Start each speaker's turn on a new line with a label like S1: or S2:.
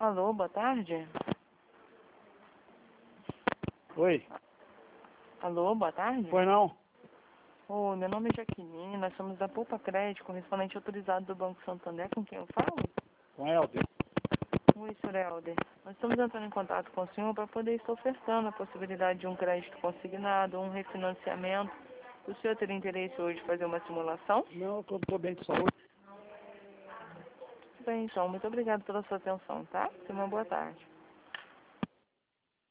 S1: Alô, boa tarde.
S2: Oi,
S1: Alô, boa tarde.
S2: pois não?
S1: Oi, meu nome é Jaqueline, nós somos da Poupa Crédito, correspondente autorizado do Banco Santander, com quem eu falo?
S2: Com Helder.
S1: Oi, Sr. Helder. Nós estamos entrando em contato com o senhor para poder estar ofertando a possibilidade de um crédito consignado, um refinanciamento. O senhor teria interesse hoje de fazer uma simulação?
S2: Não, eu estou bem de saúde.
S1: Bem, então, muito obrigado pela sua atenção, tá? Tenha uma boa tarde.